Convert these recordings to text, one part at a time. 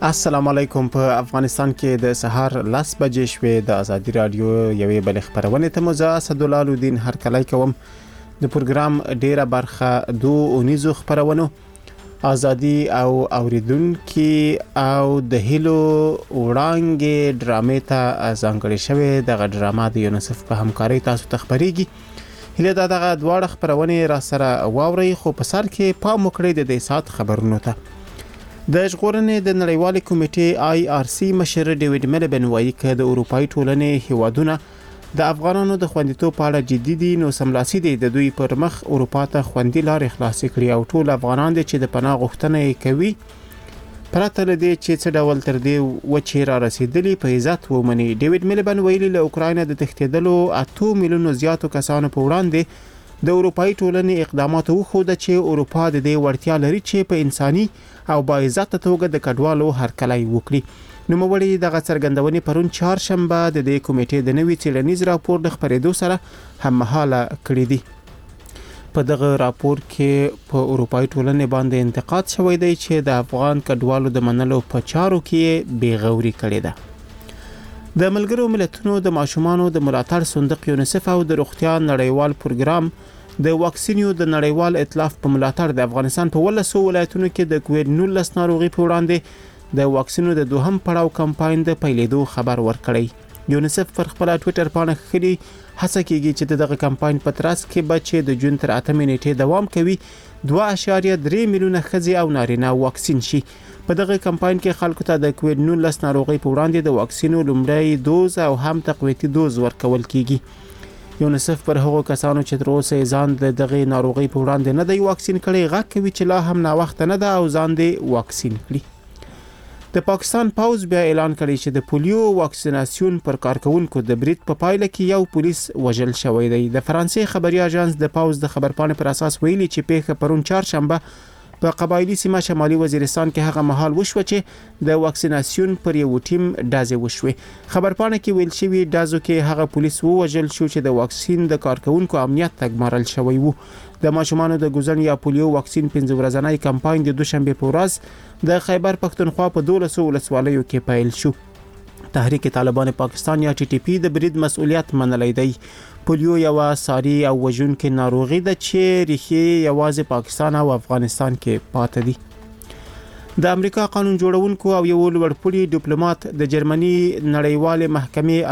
السلام علیکم. په افغانستان کې د سهار 10 بجې شوې. د ازادي رادیو یوې بل خبرونه ته مزه اسدالله الدین هر کله کوم. د پروګرام ډیره برخه دوه اونیزو خبرونه ازادي او اوریدونکو او د هیلو وړاندې ډرامې ته ځانګړې شوې. د ډرامه د یونیسف په همکارۍ تاسو ته خبرېږي. هله دغه دواړه خبرونه را سره واوري، خو په سر کې پام وکړئ د دې سات خبرونو ته. د ژغورنې د نړیوالې کمیټې IRC مشر ډیوډ ملبن وایي چې د اروپאי ټولنې هیوادونه د افغانانو د خوندیتوب په اړه جدي دي، نو سملاسي دي د دوی پر مخ اروپا ته خوندي لارې خلاص کړي او ټول افغانان چې د پناه غوښتنه کوي پرته له دې چې څه ډول تر دې و چې را رسیدلی په عزت ومني. ډیوډ ملبن ویلي له اوکرانیا د تښتیدلو 8 میلیونو زیاتو کسانو په وړاندې د اروپאי ټولنې اقدامات وخوده چې اروپا د دې وړتیا لري چې په انساني او با عزت توګه د کډوالو هرکلی وکړي. نو موړي دغه څرګندونې پرون چهارشنبه د دې کمیټې د نوي څېړنیز راپور د خبرېدو سره هممهاله کړی دی. په دغه راپور کې په اروپאי ټولنې باندې انتقاد شوی دی چې د افغان کډوالو د منلو په چارو کې بیغوري کړې ده. د ملګرو ملتونو د ماشومانو د ملاتړ صندوق یونیسف او د روغتیا نړیوال پروګرام د واکسینیو د نړیوال ائتلاف په ملاتړ د افغانستان په 12 ولایتونو کې د کووډ-19 ناروغي په وړاندې د واکسینو د دوهم پړاو کمپاین د پیلېدو خبر ورکړی. یونیسف پر خپل ټوئیټر باندې خلي هڅه کوي چې دغه کمپاین په ترڅ کې بچي د جون تر 8 نیټې دوام کوي 2.3 میلیونه ښځې او نارینه واکسین شي. په دغه کمپاین کې خلکو ته د کووډ-19 ناروغي په وړاندې د واکسینو لومړی دوز او هم تقویتي دوز ورکول کیږي. یونیسف پر هغو کسانو چې تر اوسه ځان د دغه ناروغي په وړاندې نه دی واکسین کړي غږ کوي چې لا هم نا وخت نه ده او ځان دې واکسین کړي. د پاکستان پوز بیا اعلان کړی چې د پولیو واکسیناسیون پر کارکونکو د برید په پایله کې یو پولیس وژل شوی دی. د فرانسې خبري اژانس د پوز د خبرپاڼې پر اساس ویلي چې پیښه پرون چهارشنبه په قبایلی سیمه شمالي وزیرستان کې هغه مهال وشو چې د واکسیناسیون پر یو ټیم ډازې وشوي. خبرپاڼه کې ویل شوی ډازو کې هغه پولیس وژل شو چې د واکسین د کارکونکو امنیت تګمارل شوی وو. د ماشومانو د ګوزن یا پولیو واکسین 15 ورځنی کمپاین د دوشنبه په ورځ د خیبر پختونخوا په 12 ولسوالیو کې پیل شو. تحریک طالبان پاکستان یا TTP د برید مسؤلیت منلی دی. پولیو یو ساری او وژونکې ناروغي ده چې ریښې یوازې پاکستان او افغانستان کې پاتې دي. د امریکا قانون جوړونکو او یو لوړپوړي ډیپلوماټ د جرمني نړیوالې محکمې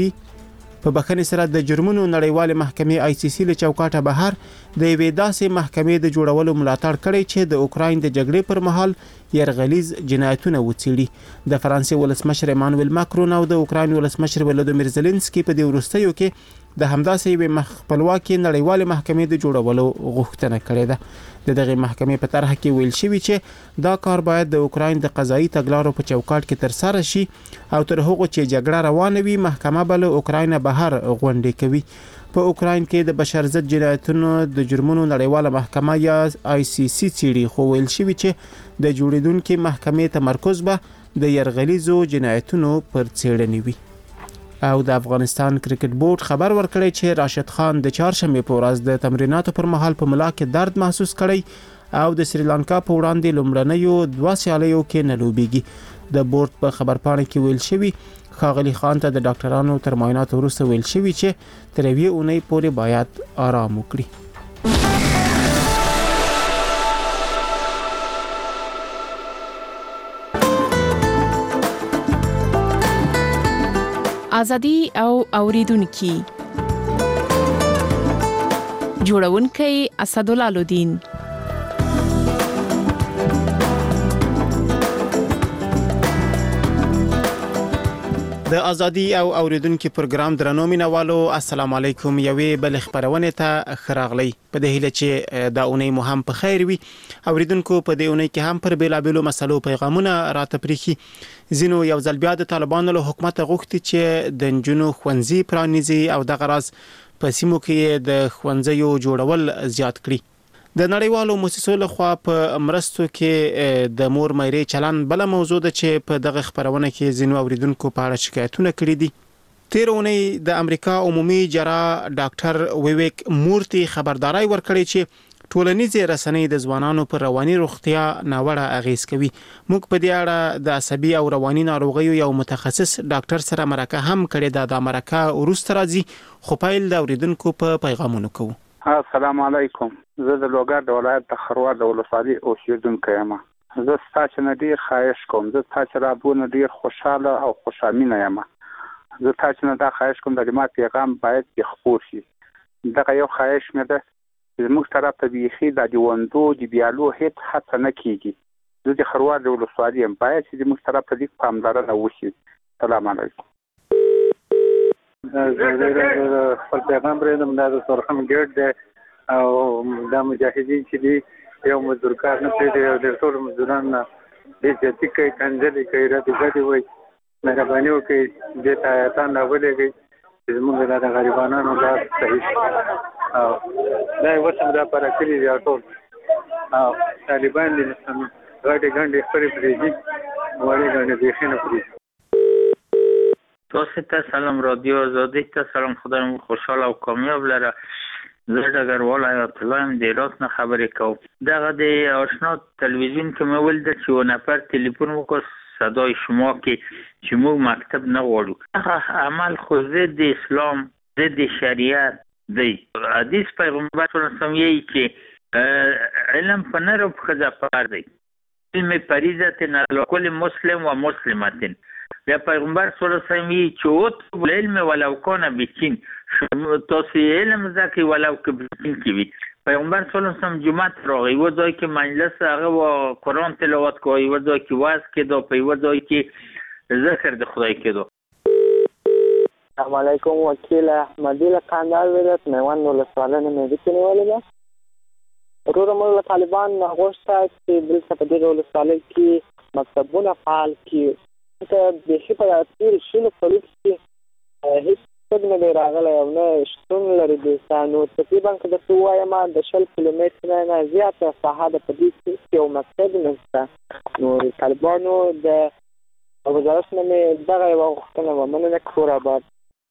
ICC په بخښنې سره د جرمونو نړیوالې محکمې ICC له چوکاټه بهر د یوې داسې محکمې د جوړولو ملاتړ کړی چې د اوکراین د جګړې پر مهال يرغلیز جنایتونه وڅېړي. د فرانسې ولسمشر ایمانوئل ماکرون او د اوکراین ولسمشر ولودیمیر زيلنسکي په دې وروستیو کې د همداسې یوې خپلواکي نړیوالې محکمې د جوړولو غوښتنه کړې ده. د دغه محکمې په طرح کې ویل شوی چې دا کار باید د اوکراین د قضایي تګلارو په چوکاټ کې تر سره شي او تر هغه چې جګړه روانه وي محکمه بل اوکراین بهر غونډې کوي. په اوکراین کې د بشر ضد جنایتونو د جرمونو نړیواله محکمه یا ICC څېړي، خو ویل شوی چې د جوړیدونکو محکمې تمرکز به د يرغلیزو جنایتونو پر څېړنې وي. او د افغانستان کرکټ بورډ خبر ورکړی چې راشد خان د چهارشنبه په ورځ د تمریناتو پر مهال په ملا کې درد محسوس کړی او د سریلانکا په وړاندې لومړنیو 2 سیالیو کې نه لوبېږي. د بورډ په خبرپاڼه کې ویل شوی ښاغلي خان ته د ډاکټرانو تر معایناتو وروسته ویل شوی چې تر یوې اونۍ پورې باید آرام وکړي. ازادي او اوریدونکو جوړونکي اسدالله الدین. د ازادي او اوریدونکو پروګرام درنو مینوالو السلام علیکم. یوې بل خبرونه ته خراغلی په دې هیله چې دا اونۍ مو هم په خیر وي. اوریدونکو په دې اونۍ کې هم پر بیلابېلو مسلو پیغامونه راته پریخي. زینو یو ځل بیا د طالبانو له حکومت غوښتي چې د نجونو ښوونځي پرانیزي او دغه راز په سیمو کې د ښوونځیو جوړول زیات کړي. د نړیوالو مؤسسو لخوا په مرستو کې د مور مېرې چلن بل موضوع ده چې په دغه خبرونه کې زینو اوریدونکو په اړه شکایتونه کړي دي. تیر اونۍ د امریکا عمومي جراح ډاکټر ویویک مورتي خبرداري ورکړي چې ټولنیزې رسنۍ د ځوانانو پر رواني روغتیا ناوړه اغیز کوي. موږ په دې اړه د عصبي او رواني ناروغیو یو متخصص ډاکټر سره مرکه هم کړې ده. د مرکه وروسته راځي خو پیل د اوریدونکو په پیغامونو کوو. السلام علیکم. زه د لوګر د ولایت د خروار د ولسوالۍ اوسیدونکی یم. زه ستاسو نه ډیر خواهش کوم. زه تاسو رابونه ډیر خوشاله او خوشامینه یم. زه تاسو نه دا خواهش کوم د ما پیغام باید خپور شي. دا یو خواهش مې ده. زموږ طرف ته بیخي د دیوندو د بیالو هیڅ هڅه نه کیږي. زه د خروار د ولسوالۍ یم. باید چې زموږ طرف ته لیک پاملرنه وشي. سلام علیکم. زه خپل پیغام پرېږدم. دا د سرخم ګیټ دی او دا مجاهدین چې دي یو مزدورکار نه پرېږدي او ډېر ټول مزدوران ډېر زیاتي کوي، کنځلې کوي، ردې بدې وایي، مهرباني وکړئ دې ته ایتان راولېږئ چې زموږ د غریبانانو دا صحیح شي. او دا یې اوس هم دا پاره کړي دي ټول او طالبان دي غټې ګنډې خپلې پرېږدي، وړې ګنډې بیخي نه پرېږدي. تاسو ته سلام رادیو آزادی ته سلام. خدای مو خوشحال او کامیاب لره. زه ډګروال حیات الله یم، د هرات نه خبرې کوم. دغه د آشنا تلویزیون کې مې ولیدل چې یو نفر تلیفون وکړ صدای شما کې چې موږ مکتب نه غواړو. هغه عمل خو ضد اسلام، ضد شریعت دی. حدیث پیغمبر صلی الله علیه وسلم یې چې علم په نر او ښځه فرض دی. علم فریضة علی کل مسلم و مسلمة. یا پیغمبر صلی الله علیه وسلم یې چې اطلبوا العلم ولو کان بچین، تاسو علم زده کړئ ولو که بچین کې وي. پیغمبر صلی الله علیه وسلم جمعه راغی، یو ځای کې مجلس هغه و قرآن تلاوت کوي، یو ځای کې وعظ کېده، په یو ځای کې ذکر د خدای کېده. السلام علیکم. وکیل احمدی له کندهار ولایت میوند ولسوالۍ نه مې لیکنې ولیده. وروره موږ له طالبان نه غوښته چې دلته په دې ولسوالۍ کې مکتبونه فعال کړي. ځکه بیخي په تېرو شلو کلو کې هېڅ څوک نه دی راغلی او نه شتون لري دلته. نو تقریبا که درته ووایم د 20 کیلومتره نه زیاته ساحه ده، په دې کې یو مکتب نشته. نو د طالبانو د وزارت نه مې دغه یوه غوښتنه وه. مننه. کور آباد.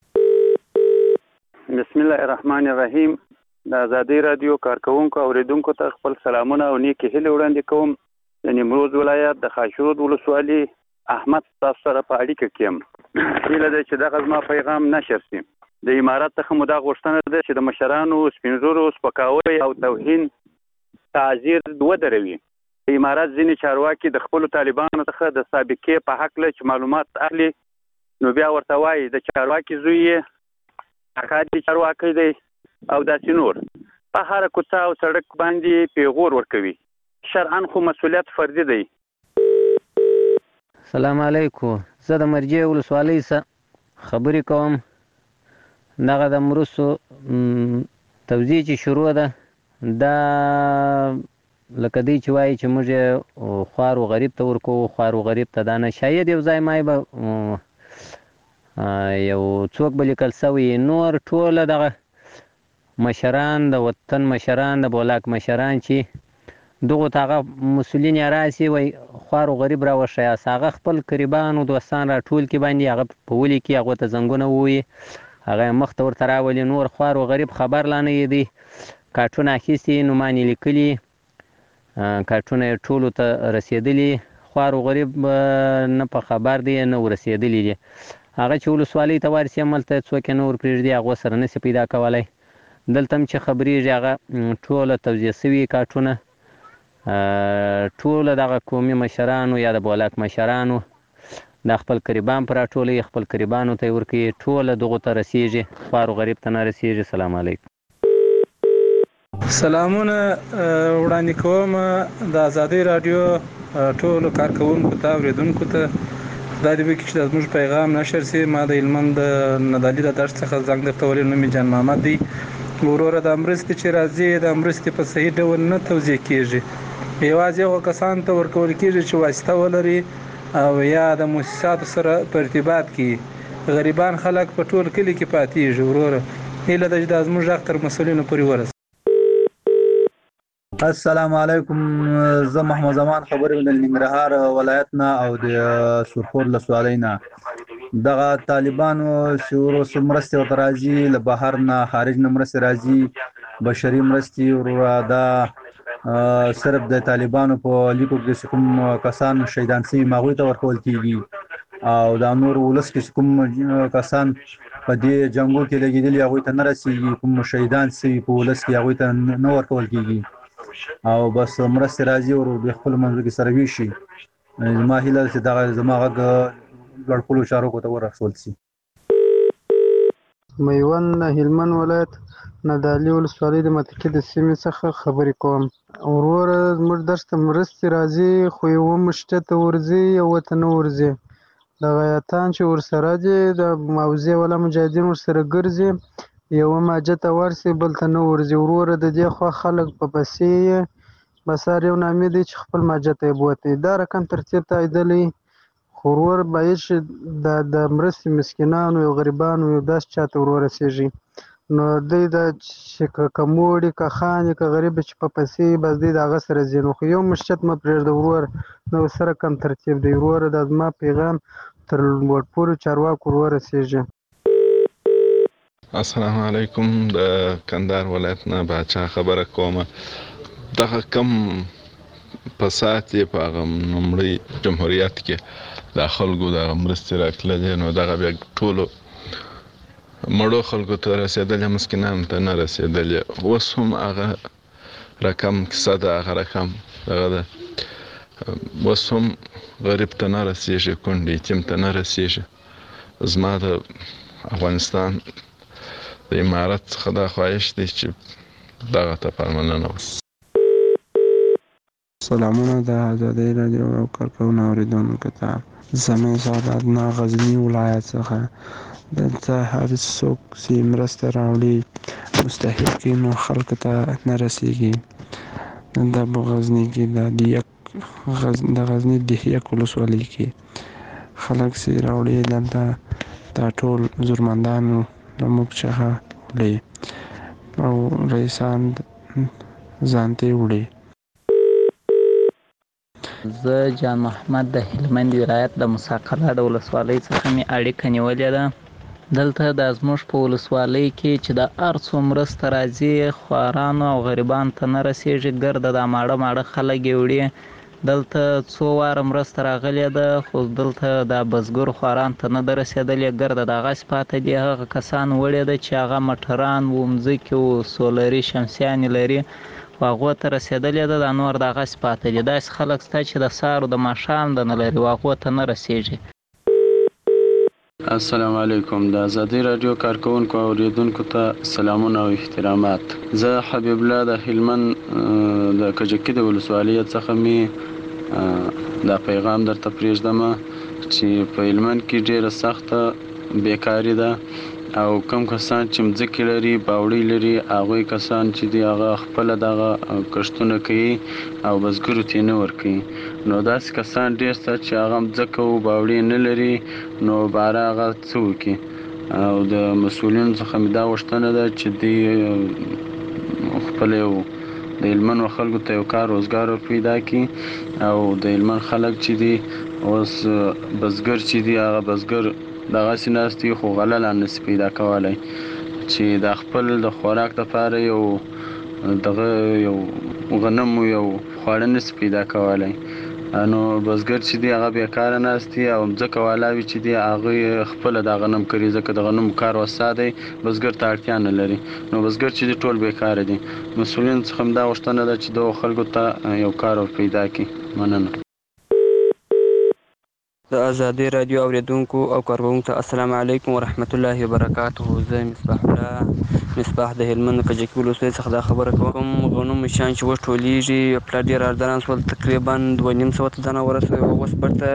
بسم الله الرحمن الرحیم. د ازادي رادیو کارکوونکو او اوریدونکو ته خپل سلامونه او نیکې هیلې وړاندې کوم. د نیمروز ولایت د خاشرود ولسوالۍ احمد تاسو سره په اړیکه کې یم. هیله ده چې دغه زما پیغام نشر شي. د امارات څخه مو دا غوښتنه ده چې د مشرانو سپینزورو سپکاوی او توهین تعذیر ودروي. د امارات ځینې چارواکي د خپلو طالبانو څخه د سابقې په هکله چې معلومات اخلي، نو بیا ورته وایي د چارواکي زوی یې اکا دې چارواکی دی او داسې نور. په هره کوڅه او سړک باندې پیغور ورکوي. شرعاً خو مسؤلیت فردي دی. سلام علیکم. زه د مرجع ولسوالۍ څخه خبرې کوم. دغه د مرسو توزیع چې شروع ده، دا لکه دی چې وایي چې موږ خوار و غریب ته ورکوو، خوار و غریب ته دا نه. شاید یو ځای مای به یو څوک به لیکل سوی، نور ټوله دغه مشران، د وطن مشران، د بولاک مشران چې دغو ته هغه مسؤلین یې راسي وایي خوار و غریب راوښیاست، هغه خپل قریبان و دوستان راټول کړي باندې هغه په ولي کې هغو ته زنګونه ووایي، هغه یې مخ ته ورته راولي. نور خوار و غریب خبر لا نه دی. کارټونه اخیستي، نومان یې لیکلي، کارټونه یې ټولو ته رسېدلي. خوار و غریب نه په خبر دی نه ورسېدلي دي. هغه چې ولسوالۍ ته ورسي هملته څوک یې نه ورپرېږدي، هغو سره نشي پیدا کولی. دلته هم چې خبرېږي هغه ټوله توزیع سوي کارټونه ټوله دغه قومي مشرانو یا د بولاک مشرانو د خپل قریبان پر راټولوي، خپل قریبانو ته یې ورکوي، ټوله دغو ته رسېږي، خوار و غریب ته نه رسېږي. سلام علیکم. سلامونه وړاندې کوم د ازادۍ راډیو ټولو کارکوونکو ته، اورېدونکو ته. خدای دې وکړي چې زموږ پیغام نشر سي. ما د هلمند ندالي د دشت څخه زنګ درته ولیږم. نوم مې جان محمد دی. وروره د مرستې چې راځي، د مرستې په صحیح ډول نه توزیع کېږي. یوازې هغو کسانو ته ورکول کېږي چې واسطه ولري او یا د مؤسساتو سره په ارتباط کې. غریبان خلک په ټول کلي کې پاتېږي. وروره هیله ده چې دا زموږ غږ تر مسؤلینو پورې ورسي. السلام علیکم. زه محمد زمان خبرې د ننګرهار ولایت نه او د سرخور ولسوالۍ نه. دغه طالبانو چې ورسره مرستې ورته راځي، له بهر نه خارج نه مرستې راځي، بشري مرستې وروره دا صرف د طالبانو په لیکو کې کوم کسان شهیدان شوي هغوی ته ورکول کېږي او دا نور ولس کې کوم کسان په دې جنګو کې لګېدلي هغوی ته نه رسېږي، کوم شهیدان شوي په ولس کې هغوی ته نه ورکول کېږي او بس مرستې راځي او د خپلو منځو کې سره ویشي. زما هیله ده چې دغه زما غږ لوړ پوړو چارواکو ته ورسول شي. میوند هلمند ولایت نادعلي ولسوالۍ د متکي د سیمې څخه خبرې کوم. وروره زموږ درس ته مرستې راځي خو یوه مشته ته ورځي یوه ته نه ورځي. دغه ایتان چې ورسره دي د موضوع والا مجاهدین ورسره ګرځي، یوه ماجه ته ورسي بل ته نه ورځي. وروره د دې خوا خلک په پسې یې بسار یو نامې دی چې خپل ماجه ته یې بوتي. دا رقم ترتیب تاییدلی خو ورور باید چې د مرستې مسکینانو یو غریبانو یو داسې چاته ورسېږي نو دوی دا چې که موړي که خاندي که غریب چې په پسې بس دوی د هغه سره ځي. نو خو یو مشچت مه پرېږده ورور، نو سره کم ترتیب دی. وروره دا زما پیغام تر لوړ پوړو چارواکو ورسېږي. السلام علیکم. د کندهار ولایت نه باچا خبره کومه. دغه کم فساد یې په هغه لومړي جمهوریت کې د خلکو دغه مرستې راتللې نو دغه بیا ټولو مړو خلکو ته رسېدلې، مسکینانو ته نه رسېدلې. اوس هم هغه رقم کیسه ده، هغه رقم دغه ده. اوس هم غریب ته نه رسېږي، کونډ یتیم ته نه رسېږي. زما د افغانستان د امارت څخه دا خواهش دی چې دغه ته پاملرنه وشي. سلامونه د ازادۍ راډیو او کارکوونکو اورېدونکو ته. زموږ سعادت نه غزني ولایت څخه دلته هر څوک چې مرسته راوړي مستحقي نو خلکو ته نه رسېږي. دا په غزني کې د غزني د یک ولسوالۍ کې خلک چې راوړي دلته دا ټول زورمندانو له موږ څخه وړي او رئیسان ځانته وړي. زه جان محمد د هلمند ولایت د موسی قلعه د ولسوالۍ څخه مې اړیکه نیولې ده. دلته د زموږ په ولسوالۍ کې چې د هر څو مرسته راځي خوارانو او غریبانو ته نه رسېږي. ګرده دا ماړه خلک یې وړي. دلته څو واره مرسته راغلې ده خو دلته د بزګرو خوارانو ته نه ده رسېدلې. ګرده د هغسې پاته دي. هغه کسان وړي ده چې هغه موټران و، مځکې و، سولري شمسیانې لري خو هغو ته رسېدلې ده. دا نور د هغسې پاته دي. داسې خلک شته چې د سهار د ماښام د نه لري و هغو ته نه رسېږي. السلام علیکم. د ازادۍ راډیو کارکوونکو او اوریدونکو ته سلامونه او احترامات. زه حبیب الله د هلمند د کجکي د ولسوالۍ څخه مې دا پیغام درته پرېږدم چې په هلمند کې ډېره سخته بیکاري ده او کم کسان چې مځکې لري باوړۍ لري هغوی کسان چې دي هغه خپله دغه کښتونه کوي او بزګرو ته یې نه ورکوي. نو داسې کسان ډېر شته چې هغه مځکه و باوړۍ نه لري نو باره هغه څه وکړي. او د مسؤلینو څخه مې دا غوښتنه ده چې دوی خپله یو د هلمند خلکو ته یو کار روزګار پیدا کړي او د هلمند خلک چې دي اوس بزګر چې دي هغه بزګر دغسې ناست دي خو غله لا نشي پیدا کولی چې د خپل د خوراک لپاره یو غنم یو خواړه نشي پیدا کولی. نو بزګر چې دی هغه بیکاره ناست دي او مځکه والاوي چې دي هغوی خپله دا غنم کري ځکه د غنمو کار وسا دی بزګر ته اړتیا نه لري. نو بزګر چې دي ټول بیکاره دي. مسؤلینو څخه هم دا غوښتنه ده چې دغو خلکو ته یو کار پیدا کړي. مننه. د ازادۍ راډیو اوریدونکو او کارکوونکو ته السلام علیکم ورحمت الله وبرکاته. زه مصباح د هلمند کجکي ولسوالۍ څخه دا خبره کوم. غنم شیان چې اوس ټولېږي پلار ډېر ارزانه شول، تقریبا 2500 ته ځان ورسوي. اوس بیرته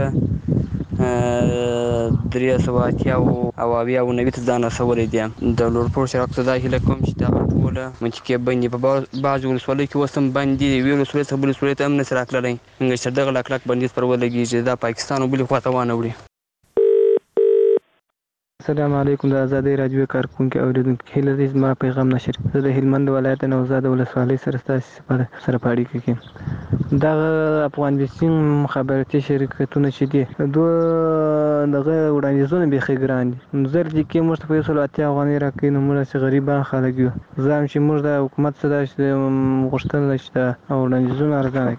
380 او 90 ته ځان رسولی دی. د لوړپوړو چارواکو ته دا هیله کوم چې دغه ټوله منطقې بندې په بعضو ولسوالیو کې اوس هم بند دي. یوې ولسوالۍ څخه بلې ولسوالۍ ته هم نشي راتللی څنګه چې دغه لاک بندیز پر ولګېږي دا پاکستان او بلې خوا ته وانه وړي. السلام علیکم د آزادۍ رادیو کارکونکو اوریدونکو هیله دې زما پیغام نشر زه د هلمند ولایت نوزاد ولسوالۍ سره ستاسو سره په اړیکه کې دغه افغان بیسیم مخابراتي شرکتونه چې دي دوه دغه وړاندیزونه بیخي ګران دي زر دي کې موږ ته په 180 افغانۍ راکوي نو موږ چې غریبان خلک یو زم چې موږ د حکومت څخه غوښتنه شته او وړاندیزونه ارزانه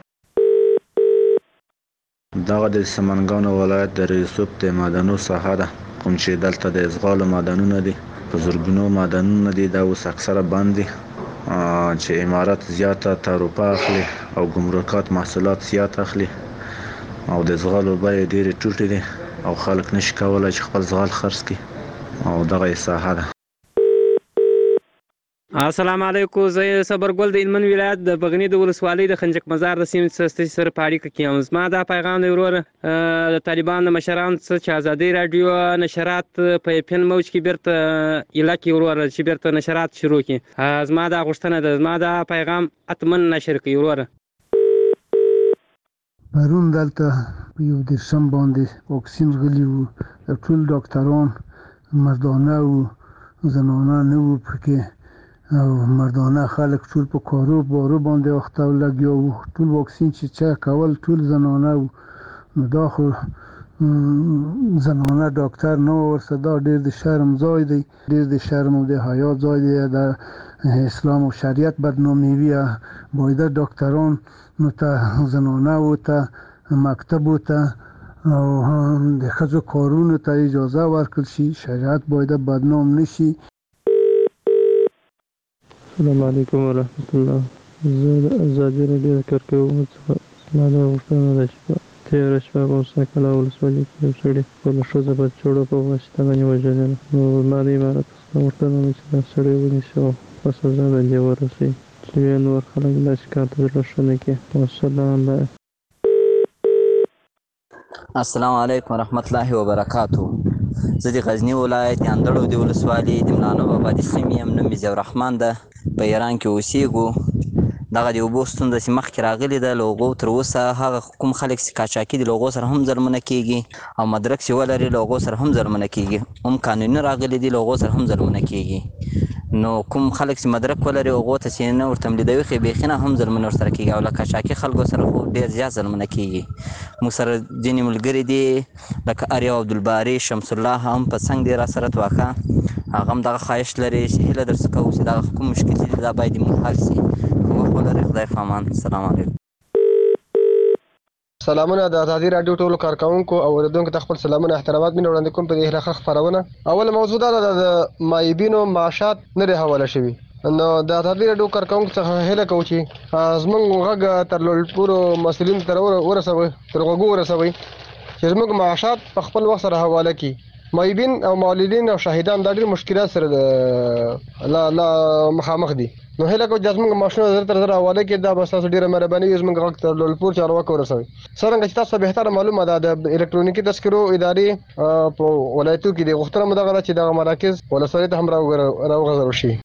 دغه د سمنګانو ولایت د ریسوب د معدنو ساحه ده کوم چې دلته د ازغالو معدنونه دي په زرګونو معدنونه دي دا اوس اکثره بند دي چې امارات زیاته تعرفه اخلي او ګمرکات محصولات زیات اخلي او د ازغالو بیې ډېرې ټیټې دي او خلک نشي کولی چې خپل ازغال خرڅ کړي او دغه یې ساحه ده. السلام علیکم زه صبرګل د هلمند ولایت د بغنی د ولسوالۍ د خنجک مزار د سیمې سره په اړیکه کې یم. زما دا پیغام دی وروره د طالبان د مشرانو څخه چې ازادۍ راډیو نشرات په FM موج کې بیرته ایله کړي وروره چې بیرته نشرات شروع کړي. زما دا غوښتنه ده زما دا پیغام اتمن نشر کړي وروره. پرون دلته یو دیرشم باندې واکسین غلي وو ټول ډاکټران مردانه وو زنانه نه وو پکې او مردانه خلک ټول په کارو بارو باندې وخت لګیا وو ټول واکسین چې چا کول ټول زنانه وو نو دا خو زنانه ډاکټر نه ورسره دا ډېر د شرم ځای دی ډېر د شرم او د حیا ځای دی د اسلام او شریعت بدنامي وي باید ډاکټران نو ته زنانه و ته مکتب و ته او د ښځو کارونو ته اجازه ورکړل شي شریعت باید بدنام نشي. السلام علیکم ورحمت الله. زه د ازادۍ راډیو د کارکوونکو څخه زما دا غوښتنه ده چې په تېره شپه په موسی کلا ولسوالۍ کې یو سړي خپله ښځه په چوړو په واسطه باندې وژلې ده نو زما د امارت څخه غوښتنه ده چې دا سړی ونیسي او په سزا باندې ورسوي چې بیا نور خلک داسې کار ته زړه ښه نه کړي. والسلام. السلام علیکم ورحمت الله وبرکاتو. زه د غزنی ولایت اندړو د ولسوالۍ د ملانو آبادي سیمې یم. نوم مې ضیاء الرحمن ده. په ایران کې اوسېږو. دغه د اوبو ستونزه چې مخکې راغلې ده له هغو تر اوسه هغه کوم خلک چې قاچاقي دي له هغو سره هم ظلمونه کېږي او مدرک چې ولري له هغو سره هم ظلمونه کېږي هم قانوني راغلي دي له هغو سره هم ظلمونه کېږي نو کوم خلک چې مدرک ولري هغو ته چې نه ورته ملیدوي خو بیخي نه هم ظلمونه ورسره کېږي او له قاچاقي خلکو سره خو ډېر زیات ظلمونه کېږي. موږ سره ځینې ملګري دي لکه اریا عبدالباري شمس الله هم په څنګ دی را سره توکه هغه هم دغه خواهش لري چې هیله درڅخه کوو چې دغه کوم مشکل دي دا باید موږ حل شي. وخت ولرئ. خدای په امان. السلام علیکم. سلامونه د ازادۍ راډیو ټولو کارکوونکو او اوریدونکو ته خپل سلامونه احترامات مې وړاندې کوم په دې هیله خپرونه. اوله موضوع دا ده د مایبینو معاشات نه دی حواله شوي نو د ازادۍ راډیو کارکوونکو څخه هیله کوو چې زموږ غږ تر لوړپوړو مسؤلینو ته ورسوي تر غوږو ورسوي چې زموږ معاشات په خپل وخت سره حواله کړي. مایبین او معلولین او شاهدان دا ډېر مشکلات سره لا مخامخ دي نو هیله کوم چې زموږ ماشینونه زر تر زر حواله کړي دا به ستاسو ډېره مهرباني وي زموږ غږ تر لوړپوړ چارواکو ورسوي. څرنګه چې تاسو بهتره معلومه ده د الکترونیکي تذکرو ادارې په ولایتو کې د غوښتنه مو دغه ده چې دغه مراکز ولسوالۍ ته هم راوغځول شي.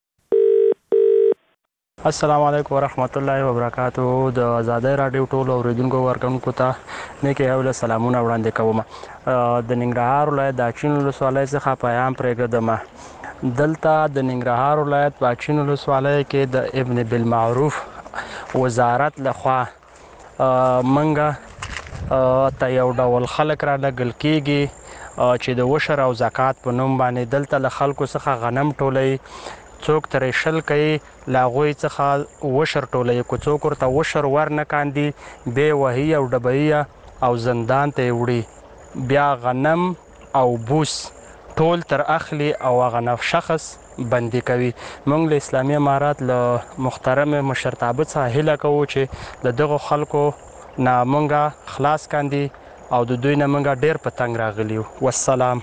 السلام علیکم ورحمت الله وبرکاتو. د ازادۍ راډیو ټولو اوریدونکو کارکوونکو ته نیکې هیلې سلامونه وړاندې کوم. د ننګرهار ولایت د اچین ولسوالۍ څخه پیغام پرېږدم. دلته د ننګرهار ولایت په اچین ولسوالۍ کې د ابن بالمعروف وزارت لخوا منګه ته یو ډول خلک را لګل کېږي چې د وشر او زکات په نوم باندې دلته له خلکو څخه غنم ټولوي. څوک ترې شل کوي له هغوی څخه وشر ټولوي که څوک ورته وشر ور نه کاندي بیا وهي او ډبوي او زندان ته یې وړي. بیا غنم او بوس ټول تر اخلي او هغه شخص بندي کوي. موږ له اسلامي امارات له محترم مشرتابه څخه هیله کوو چې د دغو خلکو نه موږ خلاص کاندي او د دوی نه موږ ډېر په تنګ راغلي یو. والسلام.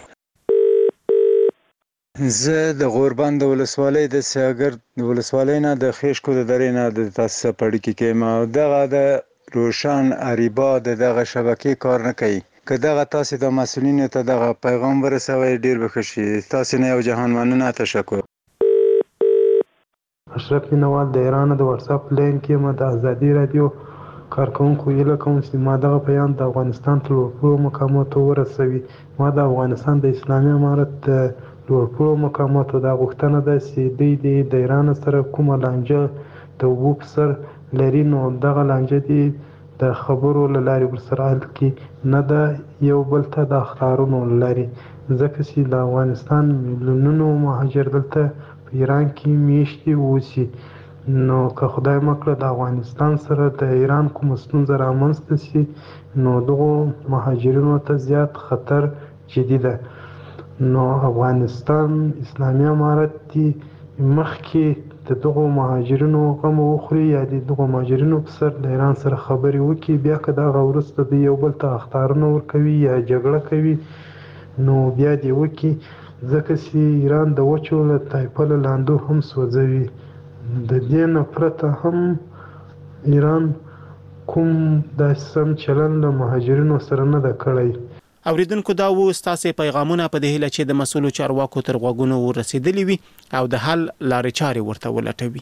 زه د غوربند ولسوالۍ د سیاګر د ولسوالۍ نه د خیشکو د درې نه د تاسو سره په اړیکه کې یم. دغه د روشن اریبا دغه شبکې کار نه کوي. که دغه تاسو د مسؤلینو ته دغه پیغام ورسوئ ډېر به ښه شي. تاسو نه یو جهان مننه. تشکر. اشرف نواب د ایران د واتس اپ لینک کې د ازادۍ راډیو کارکونکو هیله کوم چې ما دغه بیان د افغانستان تر لوړپوړو مقاماتو ورسوي. ما د افغانستان د اسلامي امارت د لوړپوړو مقاماتو دا غوښتنه ده چې دوی د ایران سره کومه لانجه د اوبو په سر لري، نو دغه لانجه دي د خبرو له لارې ورسره حل کړي، نه د یو بل ته د اخطارونو له لارې، ځکه چې د افغانستان میلیونونو مهاجر دلته په ایران کې میشتي اوسي. نو که خدای مکړه د افغانستان سره د ایران کومه ستونزه رامنځته شي، نو دغو مهاجرینو ته زیات خطر جدي ده. نو افغانستان اسلامي امارت دی مخکې د دغو مهاجرینو غم وخوري یا د دغو مهاجرینو په سر د ایران سره خبرې وکړي، بیا که دغه وروسته د یو بل ته اخطارونه ورکوي یا جګړه کوي نو بیا دې وکړي، ځکه چې ایران د وچو له طایفه له لاندو هم سوځوي. د دې نه پرته هم ایران کوم داسې سم چلن له مهاجرینو سره نه ده کړی. اوریدونکو دا و ستاسو پیغامونه په دې هیله چې د مسؤلو چارواکو تر غوږونو ورسېدلی وي او د حل لارې چارې ورته ولټوي.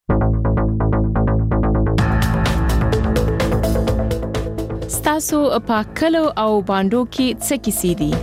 ستاسو په کلو او باندو کې څه کیسې دي؟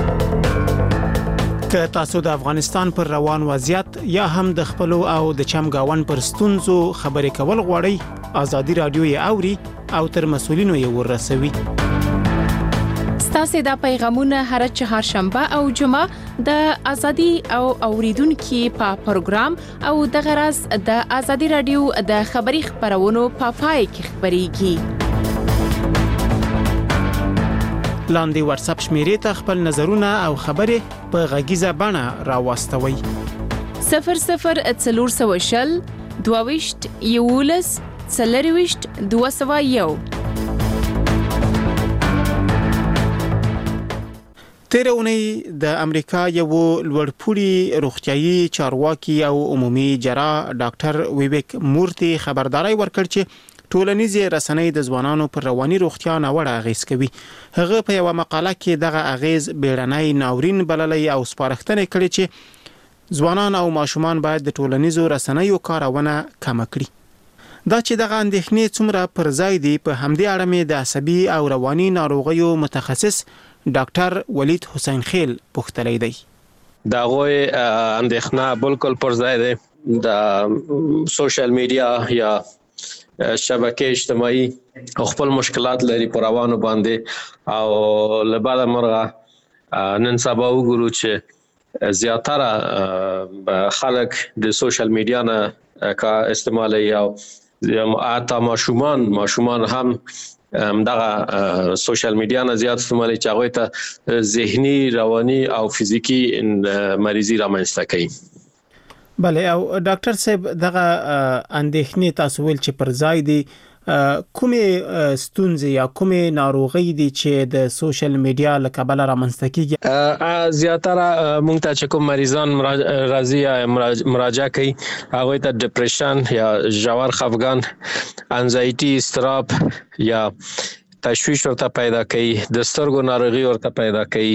که تاسو د افغانستان پر روان وضعیت یا هم د خپل او د چمګاون پر ستونزو خبرې کول غواړئ، ازادي رادیو یې اوري او تر مسؤلینو یې ورسوي. ستاسو د پیغامونه هر چهارشنبه او جمعه د ازادي او اوریدونکو په پروګرام او د غرض د ازادي رادیو د خبري خبرونو په پای کې خبريږي. لاندې واتس اپ شمیرې ته خپل نظرونه او خبرې په غږیزه بڼه راوستوي. 0040 22 یولس 40 201. تیر اونۍ د امریکا یو لوړپوړي روغتيایي چارواکي او عمومي جراح ډاکټر ویویک مورتي خبرداري ورکړ چې ټولنیزې رسنۍ د ځوانانو پر رواني روغتیا ناوړه اغیز کوي. هغه په یو مقاله کې دغه اغیز بیړنۍ ناورین بللی او سپارښتنه کړې چې ځوانان او ماشومان باید د ټولنیزو رسنیو کارونه کم کړي. دا چې دغه اندېښنې څومره پر ځای دي، په همدې اړه مې د عصبي او رواني ناروغیو متخصص ډاکټر ولید حسین خیل پوښتلی دی. دا غوي اندېښنه بالکل پر ځای ده. د سوشل میډیا یا شبکې اجتماعي خپل مشکلات لري پر روانو باندې، او لبعد مرغه نن سبا وګورو چې زیاتره خلک د سوشل میډیا نه کا استعمالي او اته ماشومان هم دغه سوشل میډیا نه زیات استعمالي چې هغه ته ذهني، رواني او فزیکی مریضي رامنځته کوي. بله، او ډاکټر صاحب دغه اندېښنې تاسو ول چې پر ځای دي، کومې ستونزې یا کومې ناروغي دي چې د سوشل میډیا له کبله رامنځته کیږي؟ زیاتره مونږ ته چې کوم مریضان راځي یا مراجعه کوي، هغه ته ډیپریشن یا ژور خفګان، انزایټي، اضطراب یا تشویش ورته پیدا کوي، د سترګو ناروغي ورته پیدا کوي،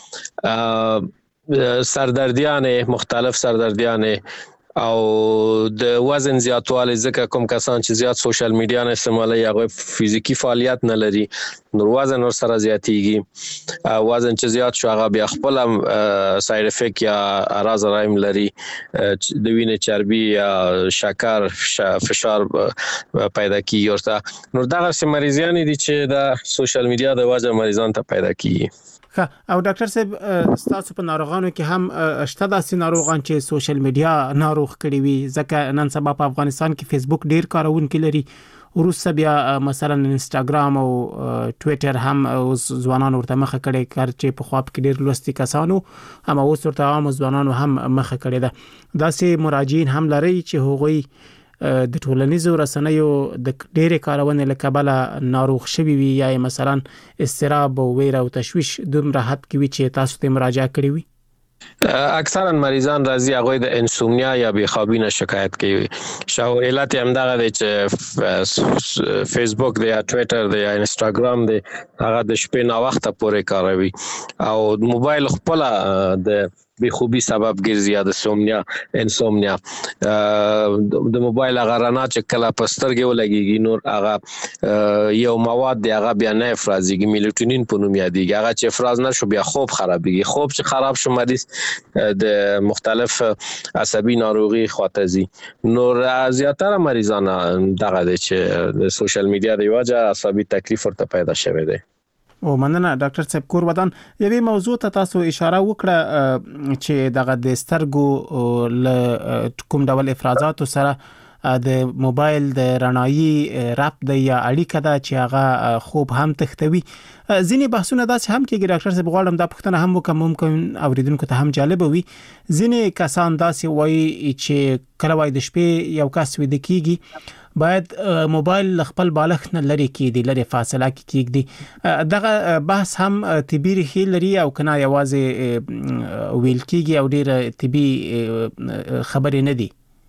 سردردیانې، مختلف سردردیانې او د وزن زیاتوالی، ځکه کوم کسان چې زیات سوشل میډیا نه استعمالوي هغه فزیکی فعالیت نه لري، نو وزن ور سره زیاتیږي. وزن چې زیات شو هغه بیا خپل ساید افیکټ یا اعراض رایم لري، د وینې چربي یا شکر، فشار پیدا کیږي ورته. نو دغه مریضان دي چې د سوشل میډیا د وجه مریضان ته پیدا کیږي. او ډاکټر صاحب ستاسو په ناروغانو کې هم شته داسې ناروغان چې سوشل میډیا ناروغ کړي وي، ځکه نن سبا په افغانستان کې فیسبوک ډیر کارونکي لري، وروسته بیا مثلا انستګرام او ټوئیټر هم اوس ځوانان ورته مخه کړي، کار چې په خوا کې ډیر لوستي کسانو هم اوس ورته عام ځوانانو هم مخه کړي ده. داسې مراجعین هم لري چې هغوی د ټولنیزو رسنیو د ډېرې کارونې له کبله ناروغ شوي وي، یا مثلا اضطراب او ویره او تشویش دومره حد کې وي چې تاسو ته مراجعه کړې وي؟ اکثرا مریضان راځي هغه د انسومنیا یا بیخوابی نه شکایت کوي. شاو علت هم دغه دی چې فیسبوک دی یا ټوئیټر دی یا انستګرام دی هغه د شپې نا وخت پورې کاروي، او موبایل خپل د بې خوبي سبب ګرځي یا د انسومنیا د موبایل هغه رڼا چې کله په سترګې ولګيږي نور هغه یو مواد دی هغه بیا نه افرازيږي میلاتونین په نوم یادېږي هغه چې افراز نشو بیا خوب خرابېږي خوب چې خراب شو مریض د مختلف عصبي ناروغي خاطرزي نور زیاتره مریضان دغه چې د سوشل میډیا د وجه عصبي تکلیف ورته پیدا شوی دی او مننه ډاکټر صاحب کور ودان یوې موضوع ته تاسو اشاره وکړه چې دغه د سترګو له کوم ډول افرازات سره د موبایل د رڼایي رابط د یا اړیکه ده چې هغه خوب هم تختوي ځینې بحثونه داسې هم کېږي ډاکټر صاحب غواړم دا پوښتنه هم وکم ممکن اوریدونکو ته هم جالب وي ځینې کسان داسې وایي چې کله وای د شپې یو کس ویده کیږي باید موبایل خپل بالغ نه لري کېدی لري فاصله کې کېږي دغه بحث هم طبي ریښې لري او کنه یوازې ویل کېږي او ډېر طبي خبرې نه دي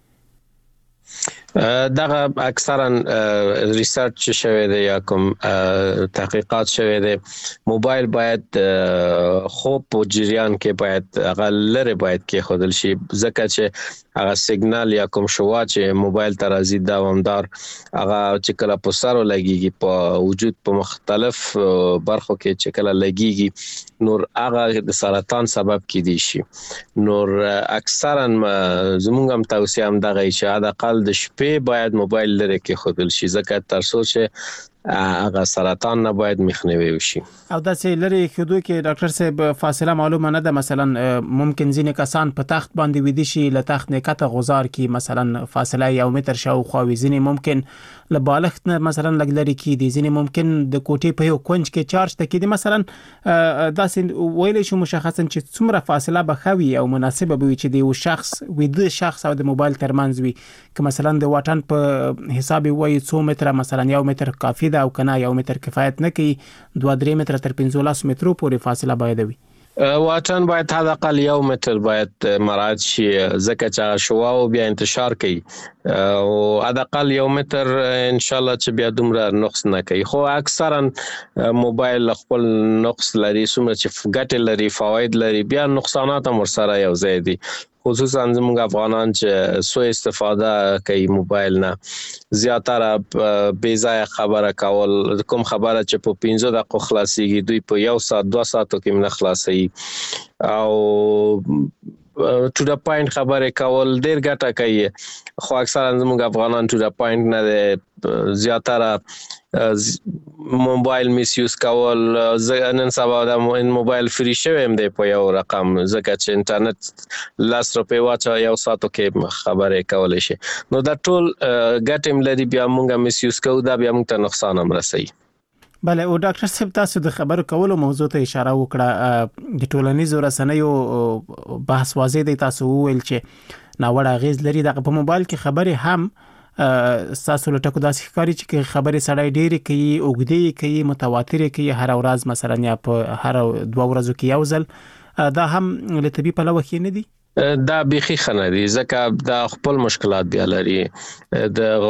دغه اکثرا ریسرچ شوی دی یا کوم تحقیقات شوی دی موبایل باید خوب په جریان کې باید هغه لره باید کې خودل شي ځکه چې هغه سیګنال یا کوم شوا چې موبایل ته راځي دوامدار هغه چې کله په سر لګيږي په وجود په مختلف برخو کې چې کله لګيږي نور هغه د سرطان سبب کیدی شي نور اکثرا زموږ هم توصیه هم دغه چې حد اقل د شپې باید موبایل لري کې خودل شي ځکه تر څو چې هغه سرطان نه باید مخنیوي وشي او دا چې لري کېدو کې ډاکټر صاحب فاصله معلومه نه ده مثلا ممکن ځینې کسان په تخت باندې ویدي شي له تخت نه کته غزار کې مثلا فاصله 1 متر شاوخوا وي ځینې ممکن له بالغ نه مثلا لګ لري کې دي ځینې ممکن د کوټې په یو کونج کې چارج تکې دي مثلا دا چې ویل شي مشخصا چې څومره فاصله بخوي او مناسبه وي چې د یو شخص ویده شخص او د موبایل ترمنځ وي که مثلا د واټن په حساب وي 2 متر مثلا 1 متر کافي ده او کنه 1 متر کفایت نه کوي 2-3 متر تر 15 مترو پورې فاصله باید وي واټن باید حد اقل 1 متر باید مراعات شي ځکه چې شوا او بیا انتشار کوي او حد اقل 1 متر ان شاء الله چې بیا دومره نقص نه کوي خو اکثرا موبایل خپل نقص لري څومره چې ګټه لري فواید لري بیا نقصانات هم سره یو ځای دي خصوصا زموږ افغانان چې سو استفاده کوي موبایل نه زیاتره بې ځای خبره کول کوم خبره چې په 15 دقیقو خلاصيږي دوی په 1 ساعت 2 ساعتو کې نه خلاصي او to the point خبره کول ډیر ګټه کوي خو اکثرا زموږ افغانان to the point نه زیاتره موبایل میس یوز کول نن سبا د موبایل فری شوم دی په یو رقم ځکه چې انټرنیټ لاس روپې واچا یو ساتو کې خبره کولای شي نو دا ټول ګټم لري بیا موږ میس یوز کوو دا بیا موږ ته نقصان هم رسي بله او ډاکټر صاحب تاسو د خبرو کولو موضوع ته اشاره وکړه د ټولنیزو رسنیو بحث واضح دی تاسو ویل چې ناوړه اغیز لري د په موبایل کې خبره هم تاسو له ټکو داسې ښکاري چې خبرې سړی ډېرې کوي اوږدې کوي متواترې کوي هر ورځ مثلا یا په هر 2 ورځو کې یو ځل دا هم له طبي پلوه کې نه دي دا بيخي خنه دي ځکه دا خپل مشکلات بیا لري د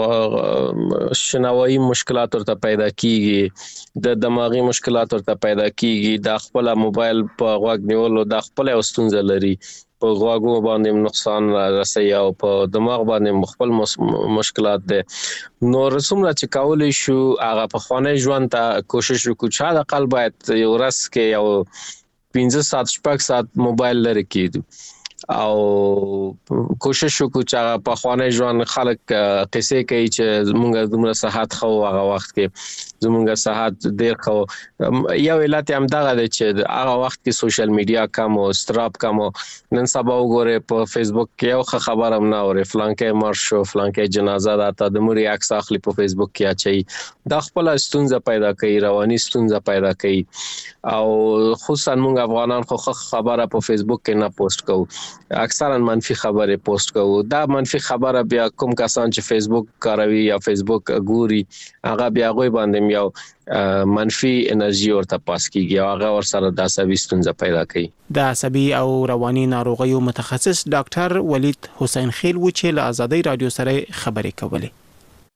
شنوایی مشکلات ورته پیدا کیږي د دماغي مشکلات ورته پیدا کیږي د خپل موبایل په غوږ نیولو د خپل اوستونځ لري په غوږو باندې نقصان رسي او په دماغ باندې خپل مشکلات دي نو رسومره چې کولای شو هغه په خانه ژوند ته کوشش وکړو چې د قلب باید یو ورځ کې یو 15 ساعت 6 ساعت موبایل لري کېدو او کوشش وکړو چې په خانه ژوند خلک قصې کوي چې موږ دومره صحت خو هغه وخت کې زموږ صحت ډیر خو یو علت هم دغه دی چې هغه وخت کې سوشل میډیا کم او استراب کم نن سبا وګوره په فیسبوک کې یو خبر هم نه اوري فلانکې مر شو فلانکې جنازه ده د موري عکس اخلي په فیسبوک کې اچي د خپل ستونزه پیدا کوي رواني ستونزه پیدا کوي او خصوصا موږ افغانان خو خبره په فیسبوک کې نه پوسټ کوو اکثرا منفي خبره پوسټ کوو دا منفي خبره بیا کوم کسان چې فیسبوک کاروي یا فیسبوک ګوري هغه بیا غوي باندې یو منفي انرژي ورته پاس کیږي او هغه ور سره د عصبي ستونزه پیدا کوي د عصبي او رواني ناروغیو متخصص ډاکټر ولید حسین خیل و چې له آزادۍ رادیو سره خبرې کولې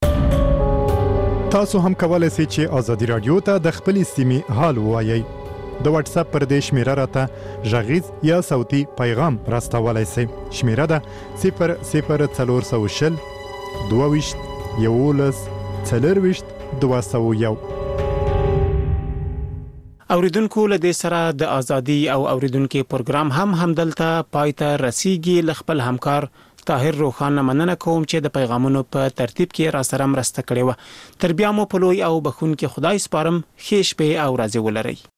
تاسو هم کولای شئ چې آزادۍ رادیو ته د خپل سیمې حال ووایي د واتس اپ پر دې شمیره راته غږیز یا صوتي پیغام راستولای شئ. شمیره ده 00420 22 11 40 201. اوریدونکو له دې سره د ازادي او اوریدونکو پروګرام همدلته پایته رسیدي. خپل همکار طاهر روخان مننه کوم چې د پیغامونو په ترتیب کې را سره مرسته کړې و. تر بیا مو په لوی او بخون کې خدای سپارم. ښه شپه او ورځ ولرئ.